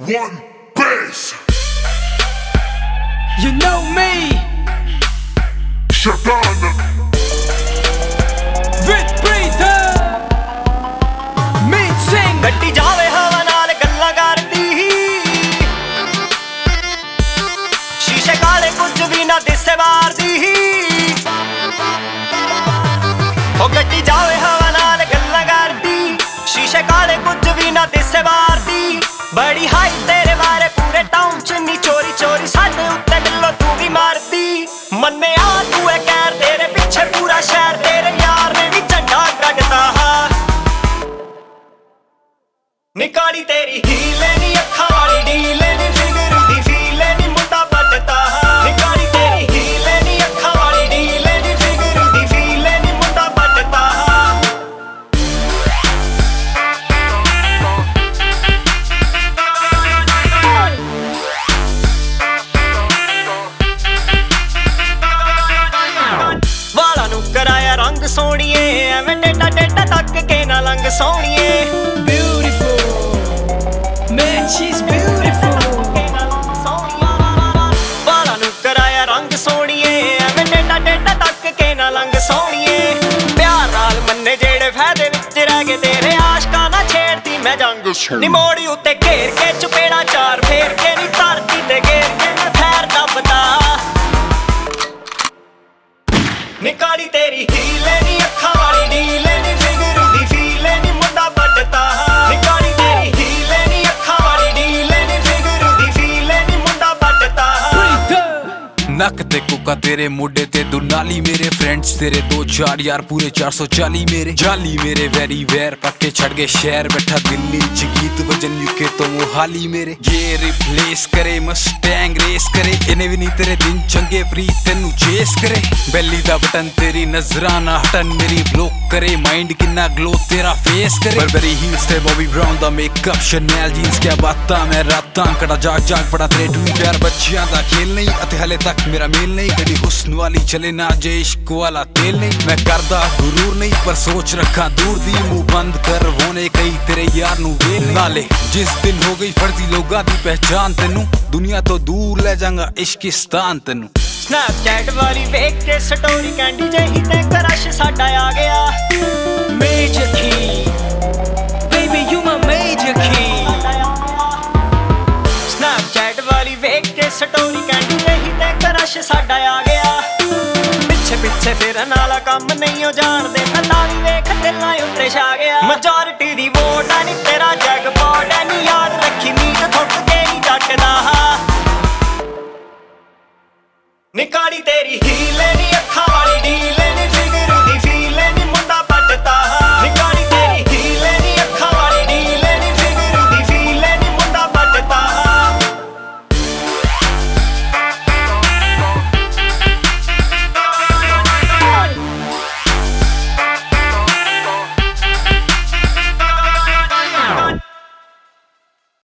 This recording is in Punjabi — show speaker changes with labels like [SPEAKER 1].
[SPEAKER 1] One bass.
[SPEAKER 2] You know me.
[SPEAKER 1] Shatana.
[SPEAKER 2] With breather. Meet sing.
[SPEAKER 3] ਗੱਡੀ ਜਾਵੇ ਹਵਾ ਨਾਲ ਗੱਲਾਂ ਕਰਦੀ ਸ਼ੀਸ਼ੇ ਕਾਲੇ ਕੁਝ ਵੀ ਨਾ ਦਿਸੇ ਬਾਹਰਦੀ ਉਹ ਗੱਡੀ ਜਾਵੇ ਹਵਾ ਨਾਲ ਗੱਲਾਂ ਕਰਦੀ ਸ਼ੀਸ਼ੇ ਕਾਲੇ ਕੁਝ ਵੀ ਨਾ ਦਿਸੇ ਬਾਹਰਦੀ ਬੜੀ ਹਾਈ ਤੇਰੇ ਬਾਰੇ ਪੂਰੇ ਟਾਊਨ ਚ ਨੀ ਚੋਰੀ ਚੋਰੀ ਸਾਡੇ ਉੱਤੇ ਡਿੱਲੋ ਤੂੰ ਵੀ ਮਾਰਦੀ ਮੰਨਿਆ ਤੂੰ ਇਹ ਕਹਿਰ ਤੇਰੇ ਪਿੱਛੇ ਪੂਰਾ ਸ਼ਹਿਰ ਤੇਰੇ ਯਾਰ ਨੇ ਵੀ ਝੰਡਾ ਕੱਢਤਾ ਨਿਕਾਲੀ ਤੇਰੀ ਹੀਲੇ ਨੀ ਅੱਖਾਂ ਵਾਲੀ ਢੀਲੇ ਨੀ ਫਿਗਰ ਦੀ ਫੀਲੇ ਨੀ ਮੁੰਡਾ ਪੱਟਦਾ ਨਿਕਾਲੀ ਤੇਰੀ ਹੀਲੇ ਨੀ ਅੱਖਾਂ ਵਾਲੀ ਢੀਲੇ ਨੀ ਫਿਗਰ ਦੀ ਫੀਲੇ ਨੀ ਮੁੰਡਾ ਪੱਟਦਾ ਵਾਲਾਂ ਨੂੰ ਕਰਾਇਆ ਰੰਗ ਸੋਹਣੀਏ ਐਵੇਂ ਟੇਡਾ ਟੇਡਾ ਤੱਕ ਕੇ ਨਾ ਲੰਘ ਸੋਹਣੀਏ
[SPEAKER 2] Man, she's beautiful.
[SPEAKER 3] ਵਾਲਾਂ ਨੂੰ ਕਰਾਇਆ ਰੰਗ ਸੋਹਣੀਏ ਐਵੇਂ ਟੇਡਾ ਟੇਡਾ ਤੱਕ ਕੇ ਨਾ ਲੰਘ ਸੋਹਣੀਏ ਪਿਆਰ ਨਾਲ ਮੰਨੇ ਜਿਹੜੇ ਫਾਇਦੇ ਵਿੱਚ ਰਹਿ ਗਏ ਤੇਰੇ ਆਸ਼ਕਾਂ ਨਾਲ ਛੇੜਦੀ ਮੈਂ ਜੰਗ ਨੀ ਮੋੜੀ ਉੱਤੇ ਘੇਰ ਕੇ ਚਪੇੜਾ ਚਾਰ ਫੇਰ ਕੇ ਨੀ ਧਰਤੀ ਤੇ ਘੇਰ ਕੇ ਮੈਂ ਫੈਰ ਦੱਬਦਾ ਨਿਕਾਲੀ ਤੇਰੀ ਹੀਲੇ ਨੀ ਅੱਖਾਂ ਵਾਲੀ ਢੀਲੇ ਨੀ ਫਿਗਰ ਦੀ ਫੀਲੇ ਨੀ ਮੁੰਡਾ ਪੱਟਦਾ ਨਿਕਾਲੀ ਤੇਰੀ ਹੀਲੇ ਨੀ ਅੱਖਾਂ ਵਾਲੀ ਢੀਲੇ ਨੀ ਫਿਗਰ ਦੀ ਫੀਲੇ ਨੀ ਮੁੰਡਾ ਪੱਟਦਾ
[SPEAKER 4] नक ते कुका तेरे मोडे ते दुनाली मेरे फ्रेंड्स तेरे दो चार यार पूरे 440 मेरे जाली मेरे वेरी वेर पक्के छड़ गए शहर बैठा दिल्ली च गीत वजन यूके तो वो हाली मेरे ये रिप्लेस करे मस्टैंग रेस करे इन्हें भी नहीं तेरे दिन चंगे प्री तेनू चेस करे बेली दा बटन तेरी नजरां ना हटन मेरी ब्लॉक करे माइंड किन्ना ग्लो तेरा फेस करे बर्बरी हील्स ते बॉबी ब्राउन दा मेकअप शनेल जीन्स क्या बातां मैं रातां कड़ा जाग जाग पड़ा तेरे ड्रीम प्यार बच्चियां दा खेल नहीं अते हले तक मेरा मेल नहीं कड़ी हुस्न वाली चले ना जे इश्क वाला तेल नहीं मैं करदा गुरूर नहीं पर सोच रखा दूर दी मुंह बंद कर होने कई तेरे यार नू वेल नाले जिस दिन हो गई फर्जी लोगां दी पहचान तेनू दुनिया तो दूर ले जांगा इश्किस्तान तेनू
[SPEAKER 3] स्नैपचैट वाली वेख के स्टोरी कैंडी जही ते क्रश साडा आ गया
[SPEAKER 2] Major key. Baby, you my major key.
[SPEAKER 3] Snapchat वाली वेख के स्टोरी कैंडी जही ते क्रश साडा आ गया ਪਿੱਛੇ ਪਿੱਛੇ ਫਿਰਨ ਵਾਲਾ ਕੰਮ ਨਹੀਂ ਉਹ ਜਾਣਦੇ ਮੈਂ ਤਾਂ ਵੀ ਵੇਖ ਦਿਲਾਂ ਉੱਤੇ ਛਾ ਗਿਆ ਮੈਜੋਰਿਟੀ ਦੀ ਵੋਟ ਆ ਨੀ ਤੇਰਾ ਜਗ ਪੌੜਾ ਨੀ